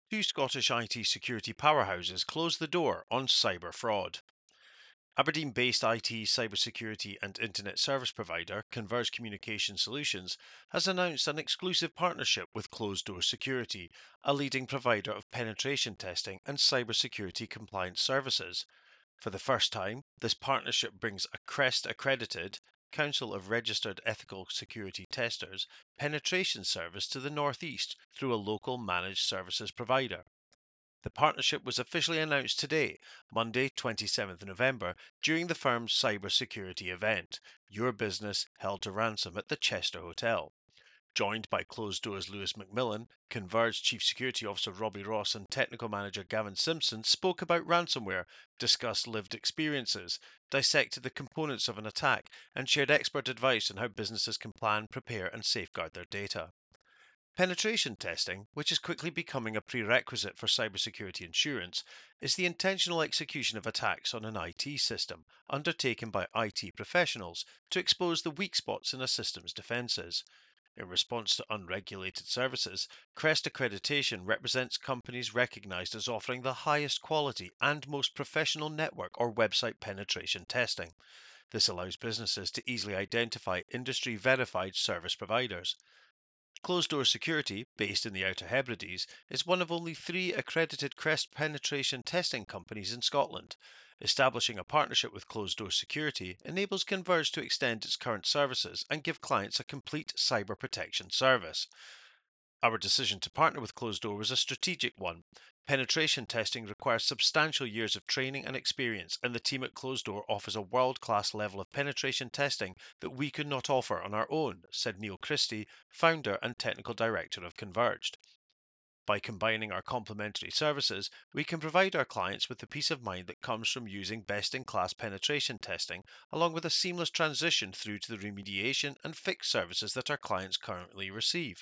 Two Scottish IT security powerhouses closed the door on cyber fraud. Aberdeen based IT cybersecurity and internet service provider Converge Communication Solutions has announced an exclusive partnership with Closed Door Security, a leading provider of penetration testing and cybersecurity compliance services. For the first time, this partnership brings a CREST accredited Council of Registered Ethical Security Testers penetration service to the Northeast through a local managed services provider. The partnership was officially announced today, Monday, 27th November, during the firm's cybersecurity event, Your Business Held to Ransom at the Chester Hotel. Joined by Closed Doors Lewis McMillan, Converge Chief Security Officer Robbie Ross, and Technical Manager Gavin Simpson spoke about ransomware, discussed lived experiences, dissected the components of an attack, and shared expert advice on how businesses can plan, prepare, and safeguard their data. Penetration testing, which is quickly becoming a prerequisite for cybersecurity insurance, is the intentional execution of attacks on an IT system undertaken by IT professionals to expose the weak spots in a system's defenses. In response to unregulated services, CREST accreditation represents companies recognized as offering the highest quality and most professional network or website penetration testing. This allows businesses to easily identify industry verified service providers. Closed Door Security, based in the Outer Hebrides, is one of only three accredited CREST penetration testing companies in Scotland. Establishing a partnership with Closed Door Security enables Converge to extend its current services and give clients a complete cyber protection service. Our decision to partner with Closed Door was a strategic one. Penetration testing requires substantial years of training and experience, and the team at Closed Door offers a world class level of penetration testing that we could not offer on our own, said Neil Christie, founder and technical director of Converged. By combining our complementary services, we can provide our clients with the peace of mind that comes from using best in class penetration testing, along with a seamless transition through to the remediation and fix services that our clients currently receive.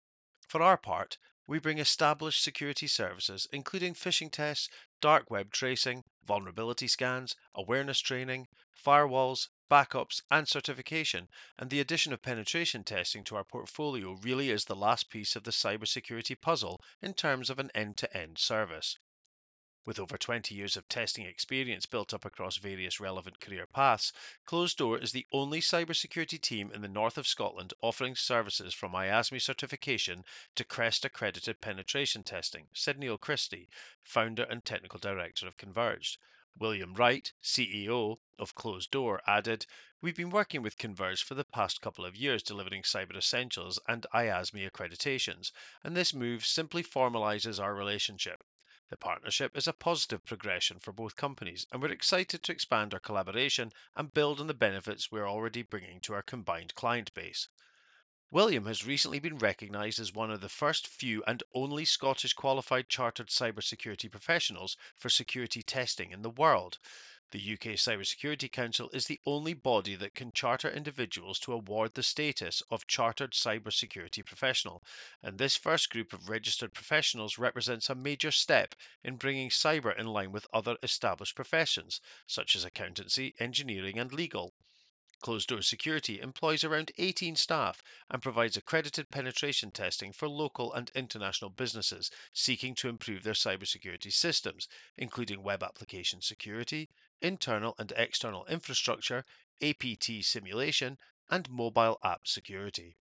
For our part, we bring established security services, including phishing tests, dark web tracing, vulnerability scans, awareness training, firewalls, backups, and certification. And the addition of penetration testing to our portfolio really is the last piece of the cybersecurity puzzle in terms of an end to end service. With over 20 years of testing experience built up across various relevant career paths, Closed Door is the only cybersecurity team in the north of Scotland offering services from IASME certification to CREST accredited penetration testing, said Neil Christie, founder and technical director of Converged. William Wright, CEO of Closed Door, added, "We've been working with Converge for the past couple of years delivering Cyber Essentials and IASME accreditations, and this move simply formalizes our relationship. The partnership is a positive progression for both companies, and we're excited to expand our collaboration and build on the benefits we're already bringing to our combined client base." William has recently been recognised as one of the first few and only Scottish qualified chartered cybersecurity professionals for security testing in the world. The UK Cybersecurity Council is the only body that can charter individuals to award the status of Chartered Cybersecurity Professional, and this first group of registered professionals represents a major step in bringing cyber in line with other established professions, such as accountancy, engineering, and legal. Closed Door Security employs around 18 staff and provides accredited penetration testing for local and international businesses seeking to improve their cybersecurity systems, including web application security, internal and external infrastructure, APT simulation, and mobile app security.